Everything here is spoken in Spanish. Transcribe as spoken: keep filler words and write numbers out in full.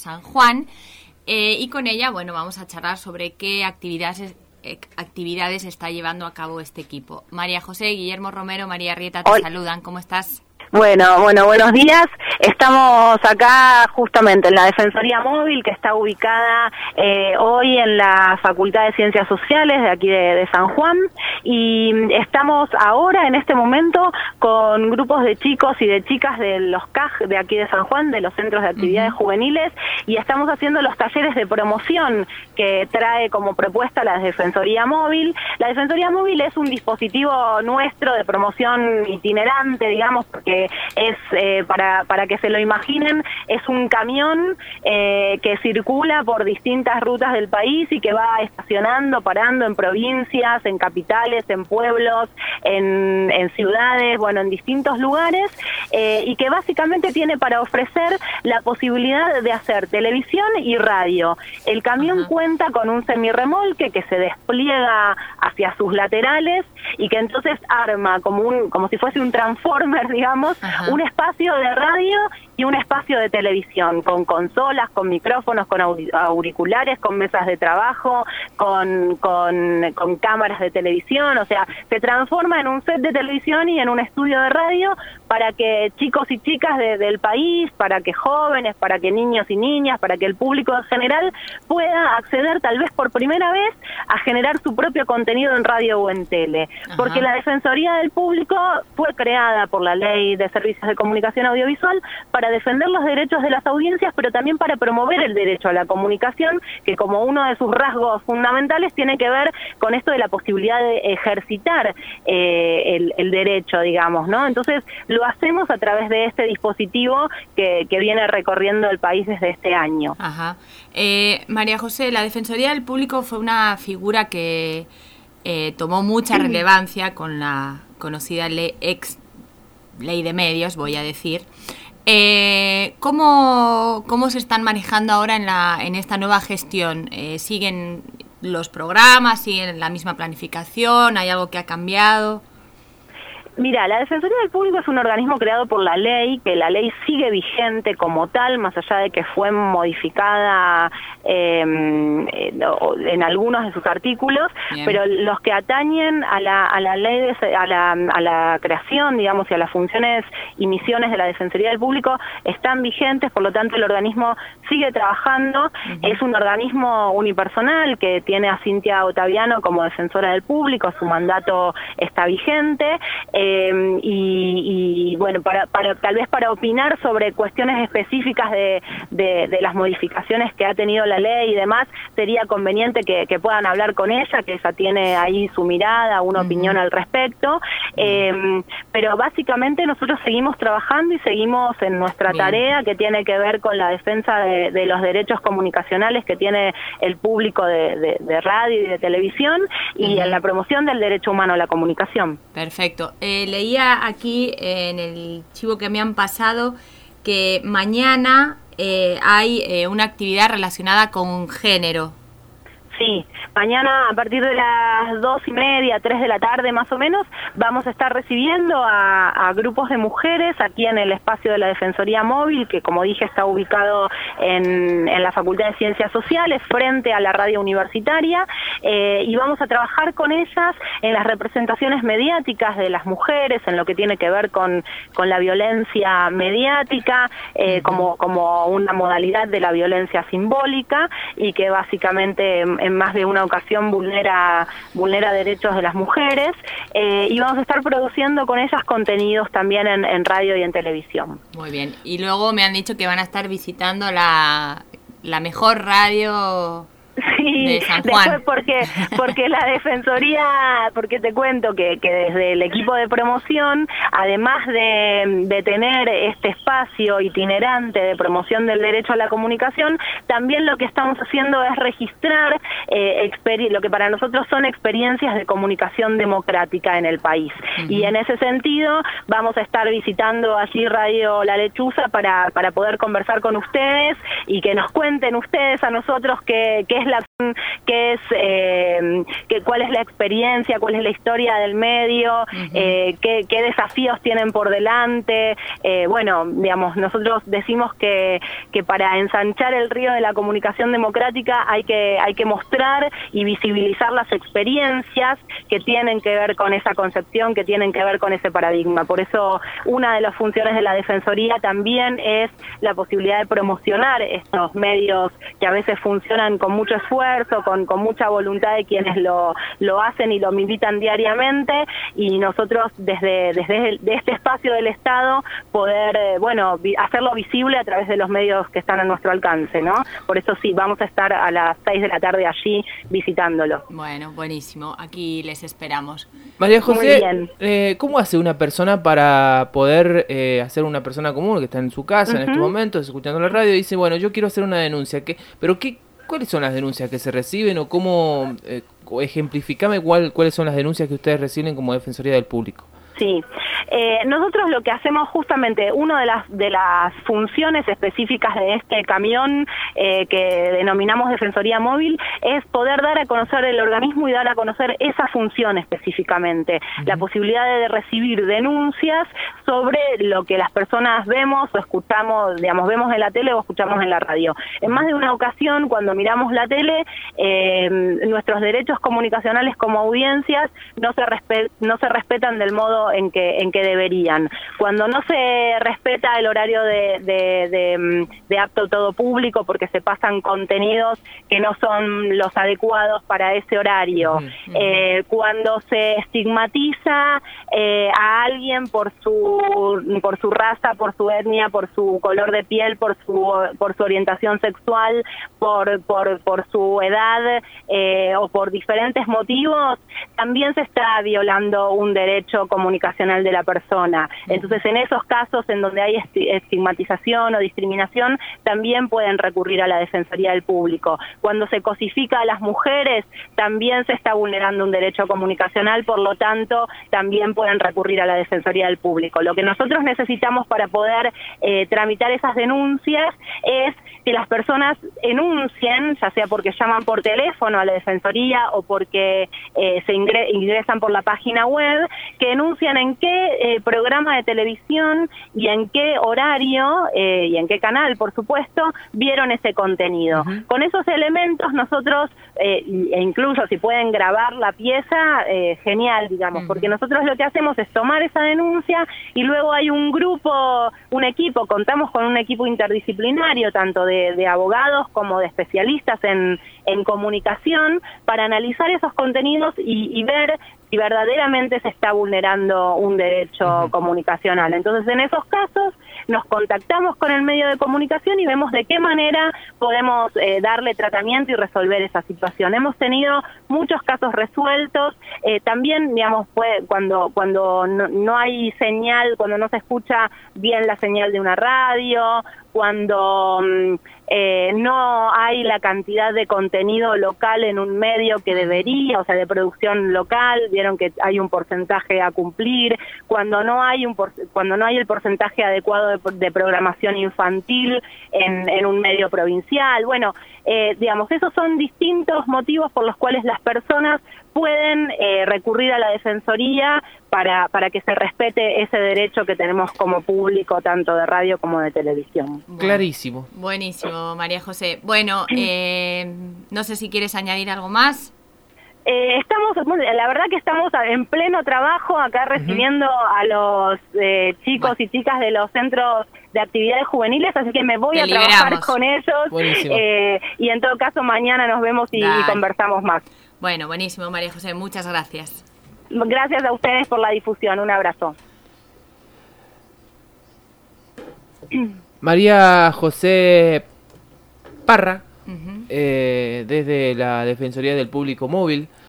San Juan, eh, y con ella, bueno, vamos a charlar sobre qué actividades, eh, actividades está llevando a cabo este equipo. María José, Guillermo Romero, María Rieta te Hola. saludan. ¿Cómo estás? Bueno, bueno, buenos días. Estamos acá justamente en la Defensoría Móvil, que está ubicada eh, hoy en la Facultad de Ciencias Sociales de aquí de, de San Juan, y estamos ahora en este momento con grupos de chicos y de chicas de los C A J de aquí de San Juan, de los Centros de Actividades uh-huh. Juveniles, y estamos haciendo los talleres de promoción que trae como propuesta la Defensoría Móvil. La Defensoría Móvil es un dispositivo nuestro de promoción itinerante, digamos, porque es, eh, para, para que se lo imaginen, es un camión eh, que circula por distintas rutas del país y que va estacionando, parando en provincias, en capitales, en pueblos, en, en ciudades, bueno, en distintos lugares, eh, y que básicamente tiene para ofrecer la posibilidad de hacer televisión y radio. El camión uh-huh. cuenta con un semirremolque que se despliega hacia sus laterales y que entonces arma como un, como si fuese un transformer, digamos, Ajá. un espacio de radio y un espacio de televisión, con consolas, con micrófonos, con auriculares, con mesas de trabajo, con, con, con cámaras de televisión. O sea, se transforma en un set de televisión y en un estudio de radio para que chicos y chicas de, del país, para que jóvenes, para que niños y niñas, para que el público en general pueda acceder tal vez por primera vez a generar su propio contenido en radio o en tele. Ajá. Porque la Defensoría del Público fue creada por la Ley de Servicios de Comunicación Audiovisual para defender los derechos de las audiencias, pero también para promover el derecho a la comunicación, que como uno de sus rasgos fundamentales tiene que ver con esto de la posibilidad de ejercitar eh, el, el derecho, digamos, ¿no? Entonces, lo hacemos a través de este dispositivo que, que viene recorriendo el país desde este año. Ajá. Eh, María José, la Defensoría del Público fue una figura que eh, tomó mucha relevancia con la conocida ley, ex ley de medios, voy a decir. Eh, ¿cómo, ¿Cómo se están manejando ahora en, la, en esta nueva gestión? Eh, ¿Siguen los programas? ¿Siguen la misma planificación? ¿Hay algo que ha cambiado? Mira, la Defensoría del Público es un organismo creado por la ley, que la ley sigue vigente como tal, más allá de que fue modificada eh, en algunos de sus artículos. Bien. Pero los que atañen a la, a la ley, de, a, la, a la creación, digamos, y a las funciones y misiones de la Defensoría del Público están vigentes, por lo tanto el organismo sigue trabajando. Uh-huh. Es un organismo unipersonal que tiene a Cintia Ottaviano como defensora del público, su mandato está vigente. Eh, y, y bueno, para, para tal vez para opinar sobre cuestiones específicas de, de, de las modificaciones que ha tenido la ley y demás, sería conveniente que, que puedan hablar con ella, que ella tiene ahí su mirada, una uh-huh. opinión al respecto. Eh, pero básicamente nosotros seguimos trabajando y seguimos en nuestra Bien. tarea que tiene que ver con la defensa de, de los derechos comunicacionales que tiene el público de, de, de radio y de televisión y uh-huh. en la promoción del derecho humano a la comunicación. Perfecto. Eh, leía aquí eh, en el chivo que me han pasado que mañana eh, hay eh, una actividad relacionada con género. Sí, mañana a partir de las dos y media, tres de la tarde más o menos, vamos a estar recibiendo a, a grupos de mujeres aquí en el espacio de la Defensoría Móvil, que como dije está ubicado en, en la Facultad de Ciencias Sociales, frente a la radio universitaria, eh, y vamos a trabajar con ellas en las representaciones mediáticas de las mujeres, en lo que tiene que ver con, con la violencia mediática, eh, uh-huh. como, como una modalidad de la violencia simbólica, y que básicamente en más de una ocasión vulnera vulnera derechos de las mujeres, eh, y vamos a estar produciendo con ellas contenidos también en, en radio y en televisión. Muy bien, y luego me han dicho que van a estar visitando la, la mejor radio Sí, de San Juan. Después porque, porque la Defensoría, porque te cuento que, que desde el equipo de promoción, además de, de tener este espacio itinerante de promoción del derecho a la comunicación, también lo que estamos haciendo es registrar eh, experi- lo que para nosotros son experiencias de comunicación democrática en el país. Uh-huh. Y en ese sentido vamos a estar visitando allí Radio La Lechuza para, para poder conversar con ustedes y que nos cuenten ustedes a nosotros qué, qué es la qué es, eh, que, cuál es la experiencia, cuál es la historia del medio, uh-huh. eh, qué, qué desafíos tienen por delante. Eh, bueno, digamos, nosotros decimos que, que para ensanchar el río de la comunicación democrática hay que, hay que mostrar y visibilizar las experiencias que tienen que ver con esa concepción, que tienen que ver con ese paradigma. Por eso, una de las funciones de la Defensoría también es la posibilidad de promocionar estos medios que a veces funcionan con mucho esfuerzo, Con, con mucha voluntad de quienes lo, lo hacen y lo militan diariamente, y nosotros desde, desde el, de este espacio del Estado poder, eh, bueno, vi, hacerlo visible a través de los medios que están a nuestro alcance, ¿no? Por eso sí, vamos a estar a las seis de la tarde allí visitándolo. Bueno, buenísimo, aquí les esperamos. María José, eh, ¿cómo hace una persona para poder eh, hacer una persona común que está en su casa uh-huh. en estos momentos, escuchando la radio, y dice, bueno, yo quiero hacer una denuncia, ¿qué, pero qué ¿cuáles son las denuncias que se reciben o cómo, eh, ejemplificame cuál, cuáles son las denuncias que ustedes reciben como Defensoría del Público? Sí, eh, nosotros lo que hacemos justamente, una de las de las funciones específicas de este camión eh, que denominamos Defensoría Móvil es poder dar a conocer el organismo y dar a conocer esa función específicamente, uh-huh. la posibilidad de recibir denuncias sobre lo que las personas vemos o escuchamos, digamos, vemos en la tele o escuchamos en la radio. En más de una ocasión, cuando miramos la tele, eh, nuestros derechos comunicacionales como audiencias no se respe- no se respetan del modo en que en que deberían. Cuando no se respeta el horario de, de, de, de apto todo público porque se pasan contenidos que no son los adecuados para ese horario, uh-huh. eh, cuando se estigmatiza eh, a alguien por su por su raza, por su etnia, por su color de piel, por su por su orientación sexual, por por por su edad eh, o por diferentes motivos, también se está violando un derecho comunicacional de la persona. Entonces, en esos casos en donde hay estigmatización o discriminación, también pueden recurrir a la Defensoría del Público. Cuando se cosifica a las mujeres, también se está vulnerando un derecho comunicacional, por lo tanto, también pueden recurrir a la Defensoría del Público. Lo que nosotros necesitamos para poder eh, tramitar esas denuncias es que las personas enuncien, ya sea porque llaman por teléfono a la Defensoría o porque eh, se ingre- ingresan por la página web, que enuncian en qué eh, programa de televisión y en qué horario eh, y en qué canal, por supuesto, vieron ese contenido. Uh-huh. Con esos elementos nosotros, eh, e incluso si pueden grabar la pieza, eh, genial, digamos, uh-huh. porque nosotros lo que hacemos es tomar esa denuncia y luego hay un grupo, un equipo, contamos con un equipo interdisciplinario, tanto de, de abogados como de especialistas en, en comunicación, para analizar esos contenidos y, y ver si verdaderamente se está vulnerando un derecho uh-huh. comunicacional. Entonces, en esos casos, nos contactamos con el medio de comunicación y vemos de qué manera podemos eh, darle tratamiento y resolver esa situación. Hemos tenido muchos casos resueltos, eh, también, digamos, puede, cuando cuando no, no hay señal, cuando no se escucha bien la señal de una radio, cuando eh, no hay la cantidad de contenido local en un medio que debería, o sea, de producción local, vieron que hay un porcentaje a cumplir, cuando no hay un por, cuando no hay el porcentaje adecuado de, de programación infantil en, en un medio provincial. Bueno, eh, digamos, esos son distintos motivos por los cuales las personas pueden eh, recurrir a la Defensoría para, para que se respete ese derecho que tenemos como público, tanto de radio como de televisión. Bueno, clarísimo. Buenísimo, María José. Bueno, eh, no sé si quieres añadir algo más. Eh, estamos, la verdad que estamos en pleno trabajo acá recibiendo uh-huh. a los eh, chicos bueno. y chicas de los centros de actividades juveniles, así que me voy Te a liberamos. trabajar con ellos eh, y en todo caso mañana nos vemos y, y conversamos más. Bueno, buenísimo, María José, muchas gracias. Gracias a ustedes por la difusión, un abrazo. María José Parra, uh-huh. eh, desde la Defensoría del Público Móvil.